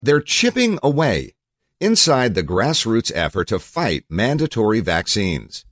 They're chipping away inside the grassroots effort to fight mandatory vaccines.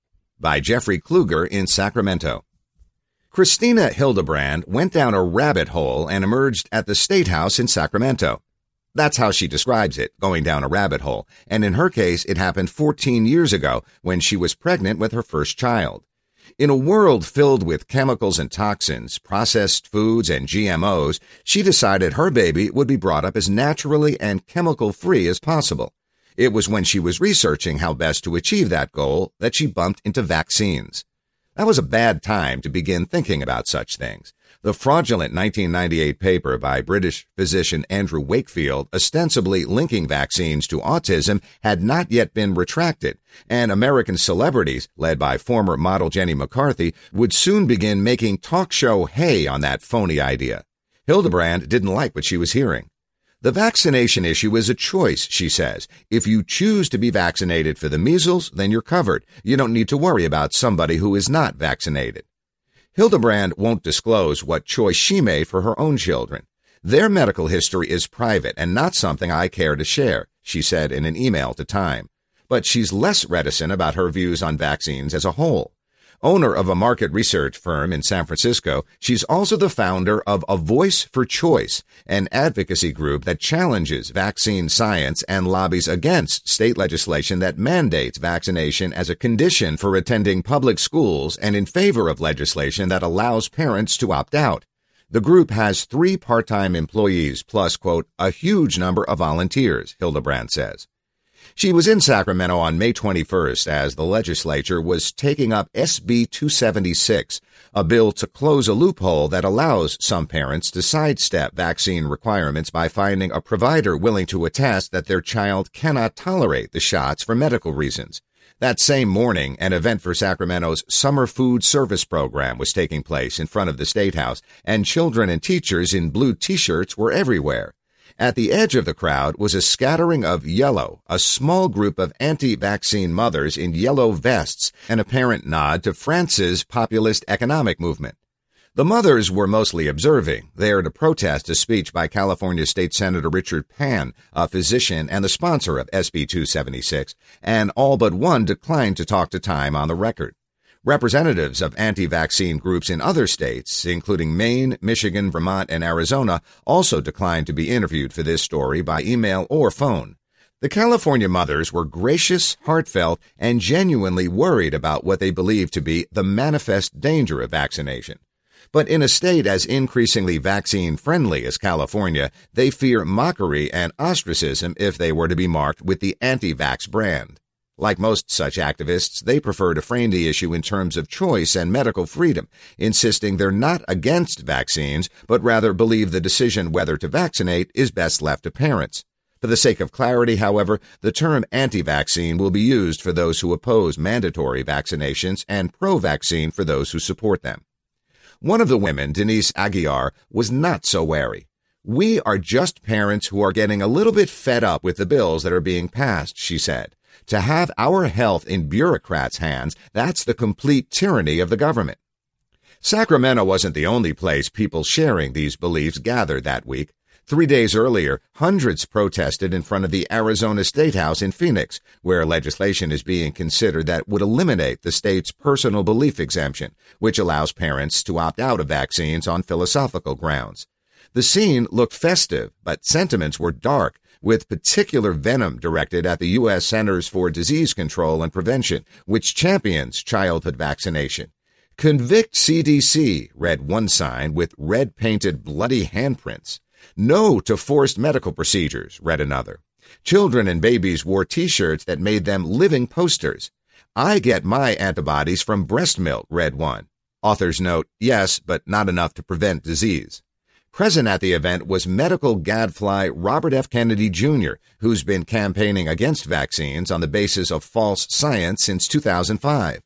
By Jeffrey Kluger in Sacramento. Christina Hildebrand went down a rabbit hole and emerged at the State House in Sacramento. That's how she describes it, going down a rabbit hole. And in her case, it happened 14 years ago when she was pregnant with her first child. In a world filled with chemicals and toxins, processed foods, and GMOs, she decided her baby would be brought up as naturally and chemical-free as possible. It was when she was researching how best to achieve that goal that she bumped into vaccines. That was a bad time to begin thinking about such things. The fraudulent 1998 paper by British physician Andrew Wakefield, ostensibly linking vaccines to autism, had not yet been retracted, and American celebrities, led by former model Jenny McCarthy, would soon begin making talk show hay on that phony idea. Hildebrand didn't like what she was hearing. The vaccination issue is a choice, she says. If you choose to be vaccinated for the measles, then you're covered. You don't need to worry about somebody who is not vaccinated. Hildebrand won't disclose what choice she made for her own children. Their medical history is private and not something I care to share, she said in an email to Time. But she's less reticent about her views on vaccines as a whole. Owner of a market research firm in San Francisco, she's also the founder of A Voice for Choice, an advocacy group that challenges vaccine science and lobbies against state legislation that mandates vaccination as a condition for attending public schools and in favor of legislation that allows parents to opt out. The group has 3 part-time employees plus, quote, a huge number of volunteers, Hildebrand says. She was in Sacramento on May 21st as the legislature was taking up SB 276, a bill to close a loophole that allows some parents to sidestep vaccine requirements by finding a provider willing to attest that their child cannot tolerate the shots for medical reasons. That same morning, an event for Sacramento's Summer Food Service Program was taking place in front of the State House, and children and teachers in blue T-shirts were everywhere. At the edge of the crowd was a scattering of yellow, a small group of anti-vaccine mothers in yellow vests, an apparent nod to France's populist economic movement. The mothers were mostly observing, there to protest a speech by California State Senator Richard Pan, a physician and the sponsor of SB 276, and all but one declined to talk to Time on the record. Representatives of anti-vaccine groups in other states, including Maine, Michigan, Vermont, and Arizona, also declined to be interviewed for this story by email or phone. The California mothers were gracious, heartfelt, and genuinely worried about what they believed to be the manifest danger of vaccination. But in a state as increasingly vaccine-friendly as California, they fear mockery and ostracism if they were to be marked with the anti-vax brand. Like most such activists, they prefer to frame the issue in terms of choice and medical freedom, insisting they're not against vaccines, but rather believe the decision whether to vaccinate is best left to parents. For the sake of clarity, however, the term anti-vaccine will be used for those who oppose mandatory vaccinations and pro-vaccine for those who support them. One of the women, Denise Aguiar, was not so wary. We are just parents who are getting a little bit fed up with the bills that are being passed, she said. To have our health in bureaucrats' hands, that's the complete tyranny of the government. Sacramento wasn't the only place people sharing these beliefs gathered that week. 3 days earlier, hundreds protested in front of the Arizona State House in Phoenix, where legislation is being considered that would eliminate the state's personal belief exemption, which allows parents to opt out of vaccines on philosophical grounds. The scene looked festive, but sentiments were dark, with particular venom directed at the U.S. Centers for Disease Control and Prevention, which champions childhood vaccination. Convict CDC, read one sign with red-painted bloody handprints. No to forced medical procedures, read another. Children and babies wore T-shirts that made them living posters. I get my antibodies from breast milk, read one. Authors note, yes, but not enough to prevent disease. Present at the event was medical gadfly Robert F. Kennedy Jr., who's been campaigning against vaccines on the basis of false science since 2005.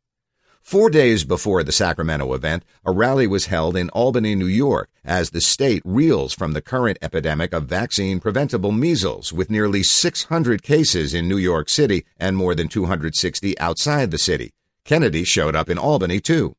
4 days before the Sacramento event, a rally was held in Albany, New York, as the state reels from the current epidemic of vaccine-preventable measles, with nearly 600 cases in New York City and more than 260 outside the city. Kennedy showed up in Albany, too.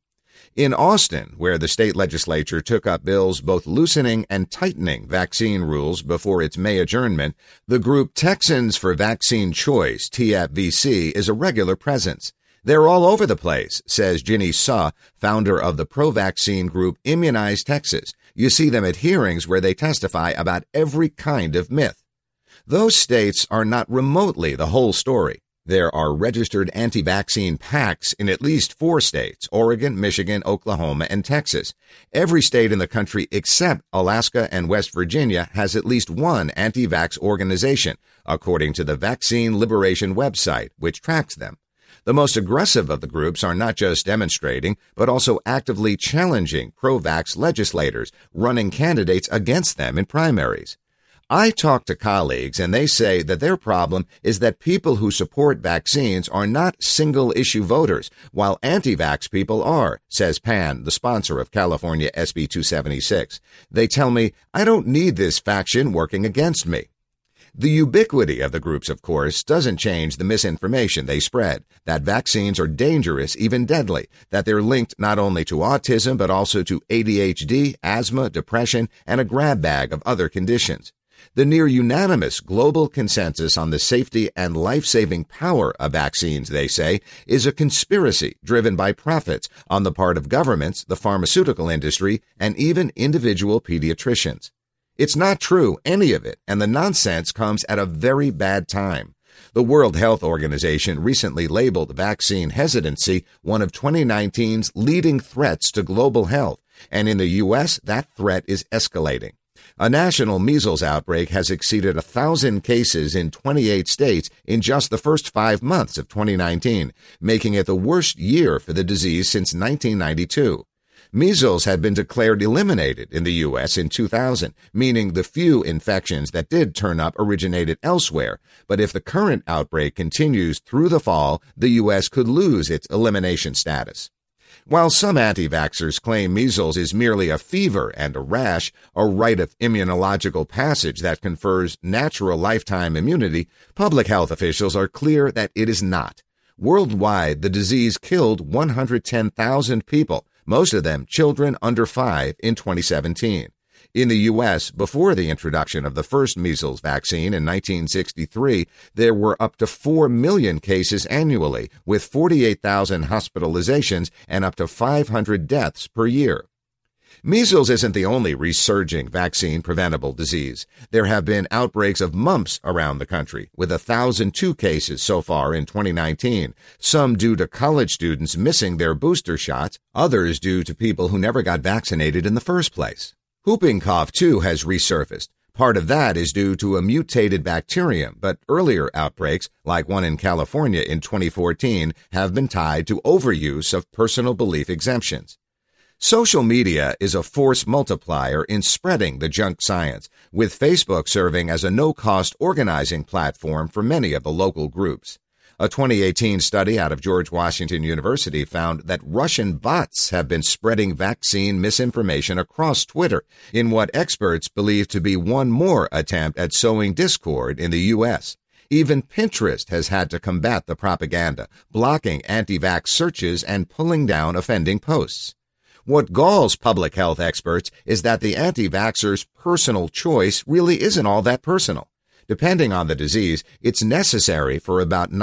In Austin, where the state legislature took up bills both loosening and tightening vaccine rules before its May adjournment, the group Texans for Vaccine Choice, TFVC, is a regular presence. They're all over the place, says Ginny Suh, founder of the pro-vaccine group Immunize Texas. You see them at hearings where they testify about every kind of myth. Those states are not remotely the whole story. There are registered anti-vaccine PACs in at least 4 states, Oregon, Michigan, Oklahoma, and Texas. Every state in the country except Alaska and West Virginia has at least one anti-vax organization, according to the Vaccine Liberation website, which tracks them. The most aggressive of the groups are not just demonstrating, but also actively challenging pro-vax legislators, running candidates against them in primaries. I talk to colleagues, and they say that their problem is that people who support vaccines are not single-issue voters, while anti-vax people are, says PAN, the sponsor of California SB 276. They tell me, I don't need this faction working against me. The ubiquity of the groups, of course, doesn't change the misinformation they spread, that vaccines are dangerous, even deadly, that they're linked not only to autism but also to ADHD, asthma, depression, and a grab bag of other conditions. The near-unanimous global consensus on the safety and life-saving power of vaccines, they say, is a conspiracy driven by profits on the part of governments, the pharmaceutical industry, and even individual pediatricians. It's not true, any of it, and the nonsense comes at a very bad time. The World Health Organization recently labeled vaccine hesitancy one of 2019's leading threats to global health, and in the U.S., that threat is escalating. A national measles outbreak has exceeded 1,000 cases in 28 states in just the first 5 months of 2019, making it the worst year for the disease since 1992. Measles had been declared eliminated in the U.S. in 2000, meaning the few infections that did turn up originated elsewhere. But if the current outbreak continues through the fall, the U.S. could lose its elimination status. While some anti-vaxxers claim measles is merely a fever and a rash, a rite of immunological passage that confers natural lifetime immunity, public health officials are clear that it is not. Worldwide, the disease killed 110,000 people, most of them children under 5, in 2017. In the U.S., before the introduction of the first measles vaccine in 1963, there were up to 4 million cases annually, with 48,000 hospitalizations and up to 500 deaths per year. Measles isn't the only resurging vaccine-preventable disease. There have been outbreaks of mumps around the country, with 1,002 cases so far in 2019, some due to college students missing their booster shots, others due to people who never got vaccinated in the first place. Whooping cough, too, has resurfaced. Part of that is due to a mutated bacterium, but earlier outbreaks, like one in California in 2014, have been tied to overuse of personal belief exemptions. Social media is a force multiplier in spreading the junk science, with Facebook serving as a no-cost organizing platform for many of the local groups. A 2018 study out of George Washington University found that Russian bots have been spreading vaccine misinformation across Twitter in what experts believe to be one more attempt at sowing discord in the U.S. Even Pinterest has had to combat the propaganda, blocking anti-vax searches and pulling down offending posts. What galls public health experts is that the anti-vaxxer's personal choice really isn't all that personal. Depending on the disease, it's necessary for about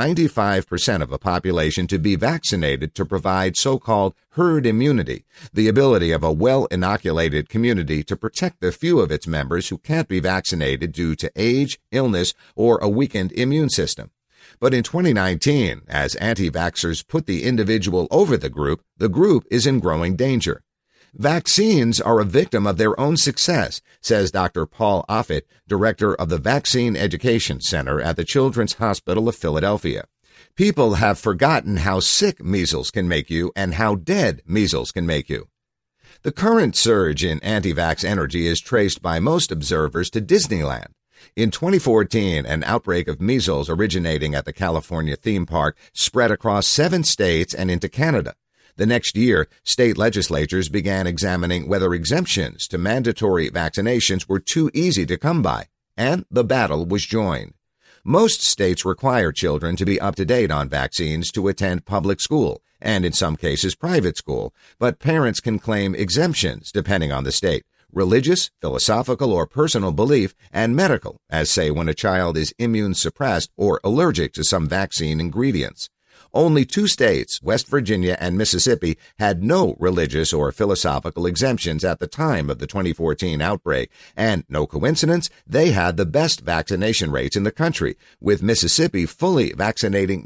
95% of a population to be vaccinated to provide so-called herd immunity, the ability of a well-inoculated community to protect the few of its members who can't be vaccinated due to age, illness, or a weakened immune system. But in 2019, as anti-vaxxers put the individual over the group is in growing danger. Vaccines are a victim of their own success, says Dr. Paul Offit, director of the Vaccine Education Center at the Children's Hospital of Philadelphia. People have forgotten how sick measles can make you and how dead measles can make you. The current surge in anti-vax energy is traced by most observers to Disneyland. In 2014, an outbreak of measles originating at the California theme park spread across 7 states and into Canada. The next year, state legislatures began examining whether exemptions to mandatory vaccinations were too easy to come by, and the battle was joined. Most states require children to be up to date on vaccines to attend public school, and in some cases private school, but parents can claim exemptions depending on the state: religious, philosophical, or personal belief, and medical, as say when a child is immune suppressed or allergic to some vaccine ingredients. Only 2 states, West Virginia and Mississippi, had no religious or philosophical exemptions at the time of the 2014 outbreak, and no coincidence, they had the best vaccination rates in the country, with Mississippi fully vaccinating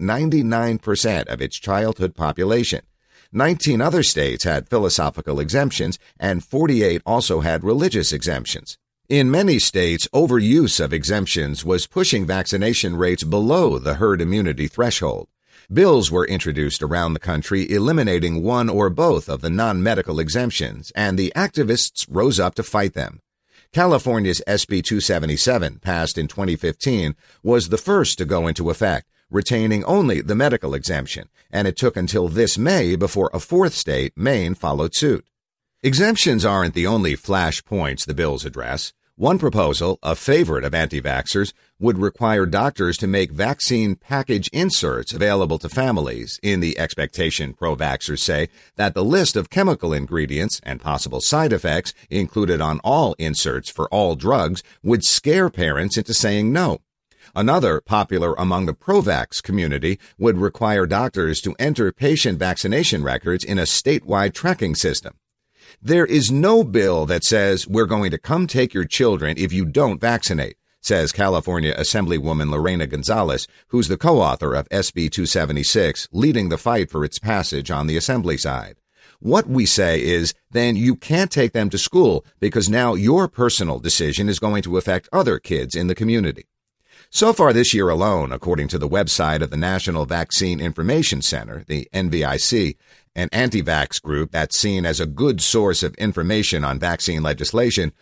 99% of its childhood population. 19 other states had philosophical exemptions, and 48 also had religious exemptions. In many states, overuse of exemptions was pushing vaccination rates below the herd immunity threshold. Bills were introduced around the country eliminating one or both of the non-medical exemptions, and the activists rose up to fight them. California's SB 277, passed in 2015, was the first to go into effect, retaining only the medical exemption, and it took until this May before a 4th state, Maine, followed suit. Exemptions aren't the only flashpoints the bills address. One proposal, a favorite of anti-vaxxers, would require doctors to make vaccine package inserts available to families, in the expectation, pro-vaxxers say, that the list of chemical ingredients and possible side effects included on all inserts for all drugs would scare parents into saying no. Another, popular among the pro-vax community, would require doctors to enter patient vaccination records in a statewide tracking system. There is no bill that says we're going to come take your children if you don't vaccinate, says California Assemblywoman Lorena Gonzalez, who's the co-author of SB 276, leading the fight for its passage on the Assembly side. What we say is, then you can't take them to school because now your personal decision is going to affect other kids in the community. So far this year alone, according to the website of the National Vaccine Information Center, the NVIC, an anti-vax group that's seen as a good source of information on vaccine legislation,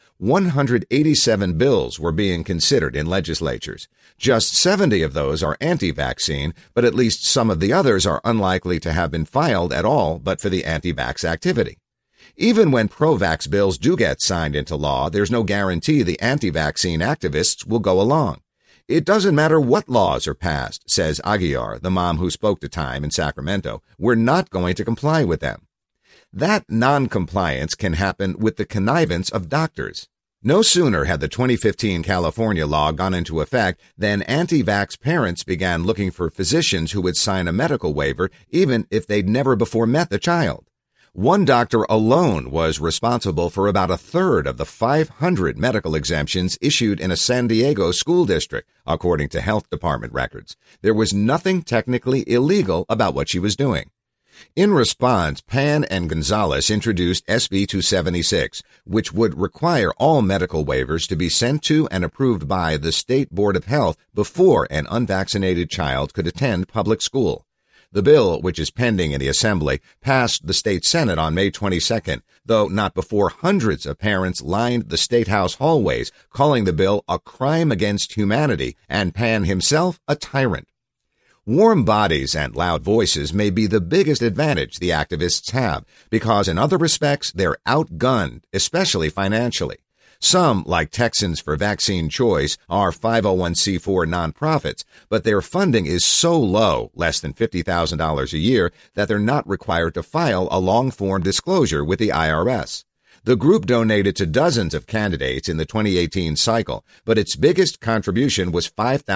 187 bills were being considered in legislatures. Just 70 of those are anti-vaccine, but at least some of the others are unlikely to have been filed at all but for the anti-vax activity. Even when pro-vax bills do get signed into law, there's no guarantee the anti-vaccine activists will go along. It doesn't matter what laws are passed, says Aguiar, the mom who spoke to Time in Sacramento. We're not going to comply with them. That non-compliance can happen with the connivance of doctors. No sooner had the 2015 California law gone into effect than anti-vax parents began looking for physicians who would sign a medical waiver even if they'd never before met the child. One doctor alone was responsible for about a third of the 500 medical exemptions issued in a San Diego school district, according to health department records. There was nothing technically illegal about what she was doing. In response, Pan and Gonzalez introduced SB 276, which would require all medical waivers to be sent to and approved by the State Board of Health before an unvaccinated child could attend public school. The bill, which is pending in the Assembly, passed the state Senate on May 22nd, though not before hundreds of parents lined the State House hallways, calling the bill a crime against humanity and Pan himself a tyrant. Warm bodies and loud voices may be the biggest advantage the activists have, because in other respects they're outgunned, especially financially. Some, like Texans for Vaccine Choice, are 501c4 nonprofits, but their funding is so low, less than $50,000 a year, that they're not required to file a long-form disclosure with the IRS. The group donated to dozens of candidates in the 2018 cycle, but its biggest contribution was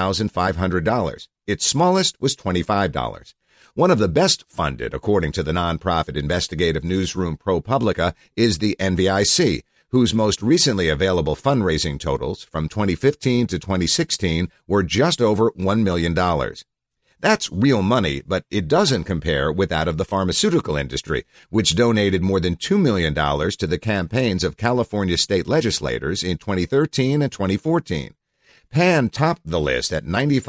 $5,500. Its smallest was $25. One of the best funded, according to the nonprofit investigative newsroom ProPublica, is the NVIC, whose most recently available fundraising totals from 2015 to 2016 were just over $1 million. That's real money, but it doesn't compare with that of the pharmaceutical industry, which donated more than $2 million to the campaigns of California state legislators in 2013 and 2014. Pan topped the list at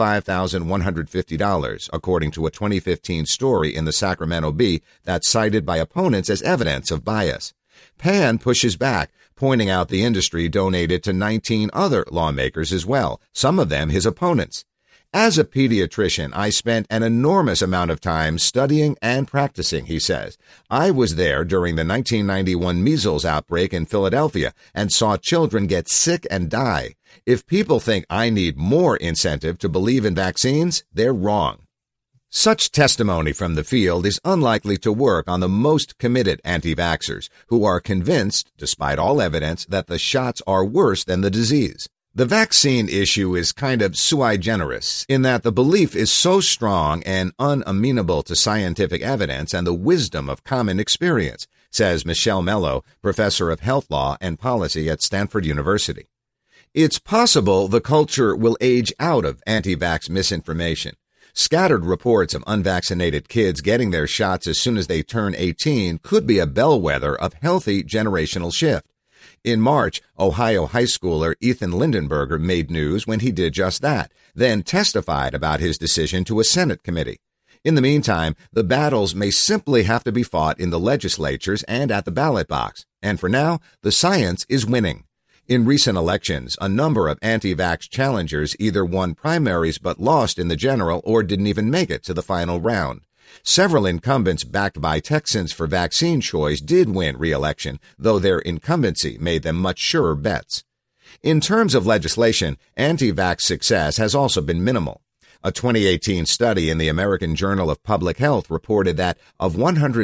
$95,150, according to a 2015 story in the Sacramento Bee that's cited by opponents as evidence of bias. Pan pushes back, pointing out the industry donated to 19 other lawmakers as well, some of them his opponents. As a pediatrician, I spent an enormous amount of time studying and practicing, he says. I was there during the 1991 measles outbreak in Philadelphia and saw children get sick and die. If people think I need more incentive to believe in vaccines, they're wrong. Such testimony from the field is unlikely to work on the most committed anti-vaxxers, who are convinced, despite all evidence, that the shots are worse than the disease. The vaccine issue is kind of sui generis, in that the belief is so strong and unamenable to scientific evidence and the wisdom of common experience, says Michelle Mello, professor of health law and policy at Stanford University. It's possible the culture will age out of anti-vax misinformation. Scattered reports of unvaccinated kids getting their shots as soon as they turn 18 could be a bellwether of healthy generational shift. In March, Ohio high schooler Ethan Lindenberger made news when he did just that, then testified about his decision to a Senate committee. In the meantime, the battles may simply have to be fought in the legislatures and at the ballot box. And for now, the science is winning. In recent elections, a number of anti-vax challengers either won primaries but lost in the general or didn't even make it to the final round. Several incumbents backed by Texans for vaccine choice did win re-election, though their incumbency made them much surer bets. In terms of legislation, anti-vax success has also been minimal. A 2018 study in the American Journal of Public Health reported that of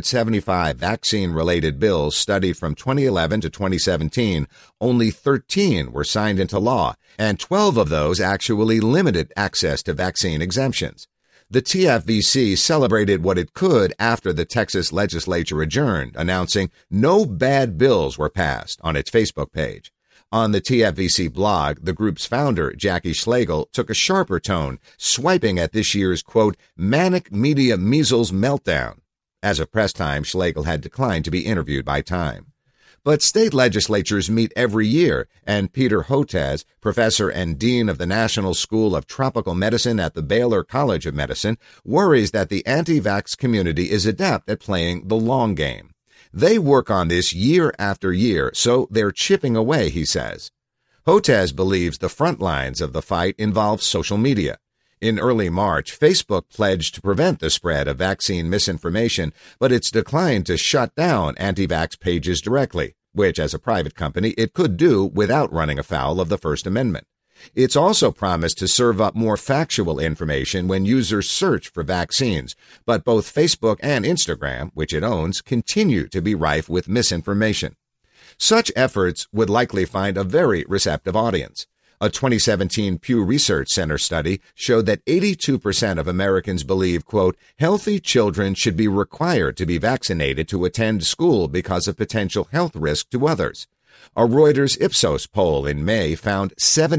175 vaccine-related bills studied from 2011 to 2017, only 13 were signed into law, and 12 of those actually limited access to vaccine exemptions. The TFVC celebrated what it could after the Texas legislature adjourned, announcing no bad bills were passed on its Facebook page. On the TFVC blog, the group's founder, Jackie Schlegel, took a sharper tone, swiping at this year's, quote, manic media measles meltdown. As of press time, Schlegel had declined to be interviewed by Time. But state legislatures meet every year, and Peter Hotez, professor and dean of the National School of Tropical Medicine at the Baylor College of Medicine, worries that the anti-vax community is adept at playing the long game. They work on this year after year, so they're chipping away, he says. Hotez believes the front lines of the fight involve social media. In early March, Facebook pledged to prevent the spread of vaccine misinformation, but it's declined to shut down anti-vax pages directly, which, as a private company, it could do without running afoul of the First Amendment. It's also promised to serve up more factual information when users search for vaccines, but both Facebook and Instagram, which it owns, continue to be rife with misinformation. Such efforts would likely find a very receptive audience. A 2017 Pew Research Center study showed that 82% of Americans believe, quote, healthy children should be required to be vaccinated to attend school because of potential health risk to others. A Reuters Ipsos poll in May found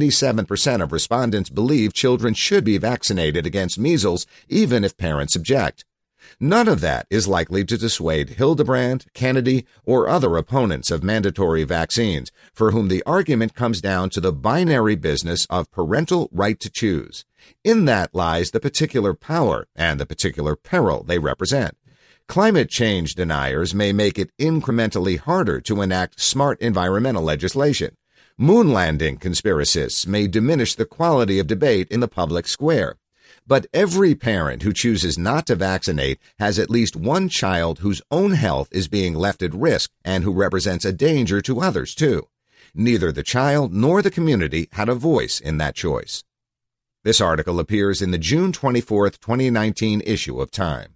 77% of respondents believe children should be vaccinated against measles, even if parents object. None of that is likely to dissuade Hildebrand, Kennedy, or other opponents of mandatory vaccines, for whom the argument comes down to the binary business of parental right to choose. In that lies the particular power and the particular peril they represent. Climate change deniers may make it incrementally harder to enact smart environmental legislation. Moon landing conspiracists may diminish the quality of debate in the public square. But every parent who chooses not to vaccinate has at least one child whose own health is being left at risk and who represents a danger to others, too. Neither the child nor the community had a voice in that choice. This article appears in the June 24, 2019 issue of Time.